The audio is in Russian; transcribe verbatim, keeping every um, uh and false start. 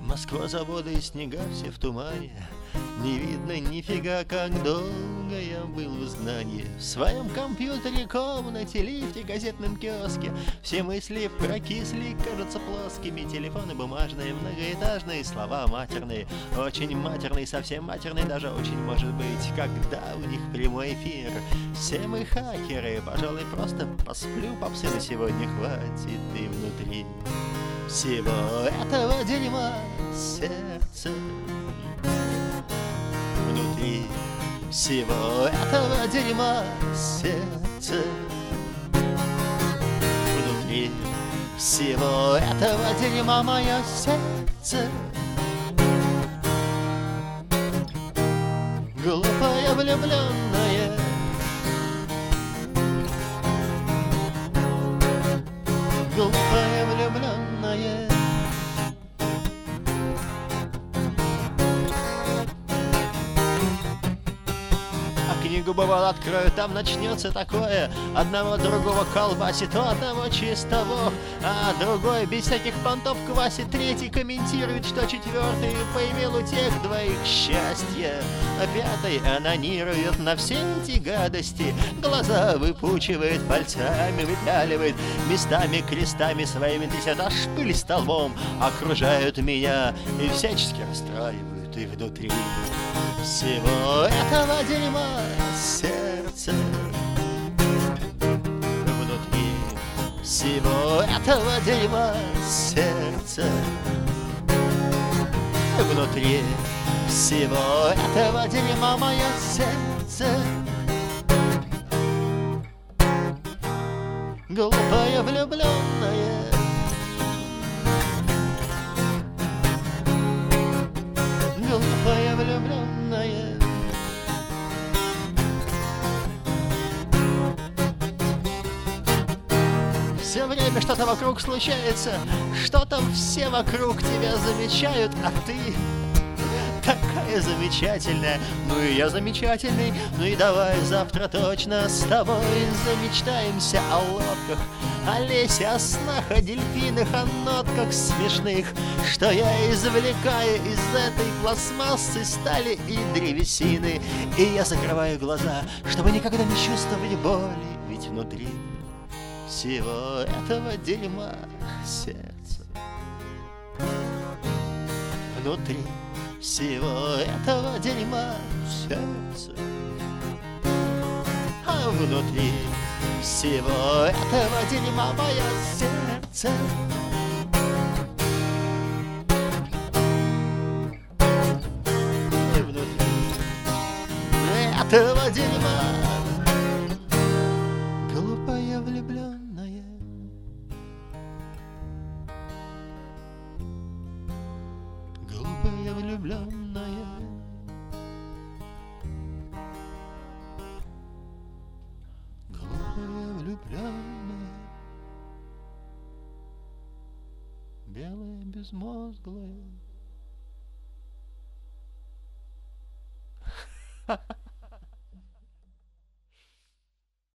Москва, заводы и снега, все в тумане. Не видно нифига, как долго я был в изгнании. В своем компьютере, комнате, лифте, газетном киоске все мысли прокисли, кажутся плоскими. Телефоны бумажные, многоэтажные, слова матерные. Очень матерные, совсем матерные, даже очень может быть, когда у них прямой эфир. Все мы хакеры, пожалуй, просто посплю, попсы на сегодня хватит и внутри всего этого дерьма сердце. Внутри всего этого дерьма сердце. Внутри всего этого дерьма мое сердце. Глупая влюбленная, глупая влюбленная. Книгу, бывало, открою, там начнется такое. Одного другого колбасит, у одного чистого, а другой без всяких понтов квасит. Третий комментирует, что четвертый поимел у тех двоих счастье, а пятый анонирует на все эти гадости. Глаза выпучивает, пальцами выпяливает, местами крестами своими трясет, аж пыль столбом окружают меня и всячески расстраивают. И внутри всего этого дерьма сердце. Внутри всего этого дерьма сердце. Внутри всего этого дерьма мое сердце. Глупая влюбленная, глупая влюбленная. Все время что-то вокруг случается, что-то все вокруг тебя замечают, а ты такая замечательная. Ну и я замечательный, ну и давай завтра точно с тобой замечтаемся о лодках, о лесе, о снах, о дельфинах, о нотках смешных, что я извлекаю из этой пластмассы, стали и древесины. И я закрываю глаза, чтобы никогда не чувствовать боли, ведь внутри всего этого дерьма сердце. Внутри всего этого дерьма сердце. А внутри всего этого дерьма мое сердце. И внутри этого дерьма глупая влюбленная, глупая влюбленная, глупая влюбленная, белая безмозглая.